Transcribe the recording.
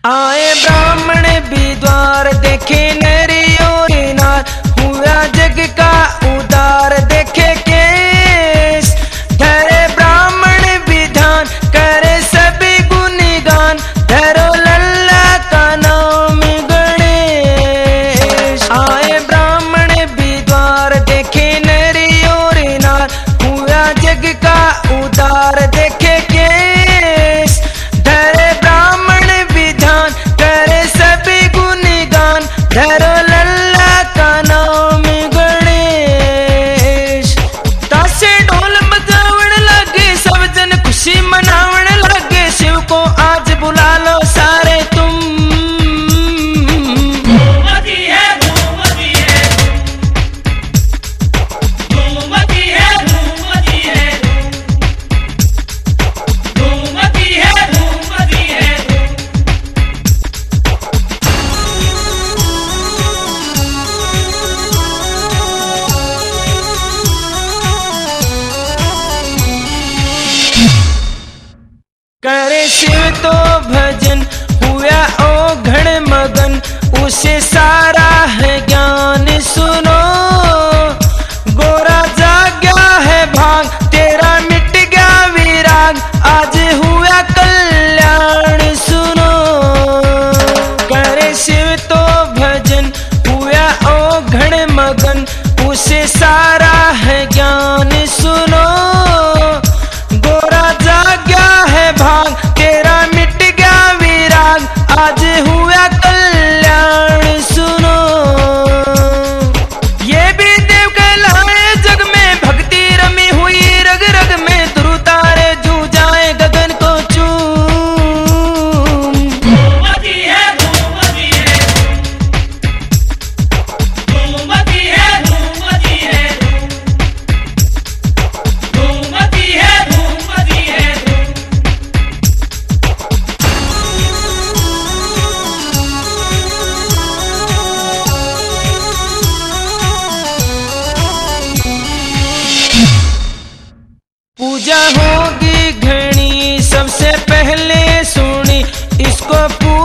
आए ब्राह्मण भी द्वार देखे नरी और नार, हुआ जग का उदार देखे केस। धरे ब्राह्मण विधान करे सभी गुणगान, धरो लल्ला का नाम गणेश। आए ब्राह्मण भी द्वार देखे नरी और नार, हुआ जग का उदार देखे केस। धरे ब्राह्मण विधान करे सभी गुणगान, धरो लल्ला का नाम गणेश। तासे ढोल बजावण लगे, सब जन खुशी मनावण लगे, शिव को आज बुला लो सारे तुम। करे शिव तो भजन हुआ ओ घण मगन, उसे सारा है ज्ञान सुनो। गोरा जाग्या है भाग, तेरा मिट गया विराग, आज हुआ कल्याण सुनो। करे शिव तो भजन हुआ ओ घण मगन, उसे सारा है ज्ञान सुनो। गोरा जाग्या है भाग, तेरा मिट गया विराग, आज हुआ कल्याण सुनो। ये भी देव कहलाए जग में, भक्ति रमी हुई रग रग में, ध्रुव तारे जू जाए गगन को पूजा होगी घनी सबसे पहले सुनी, इसको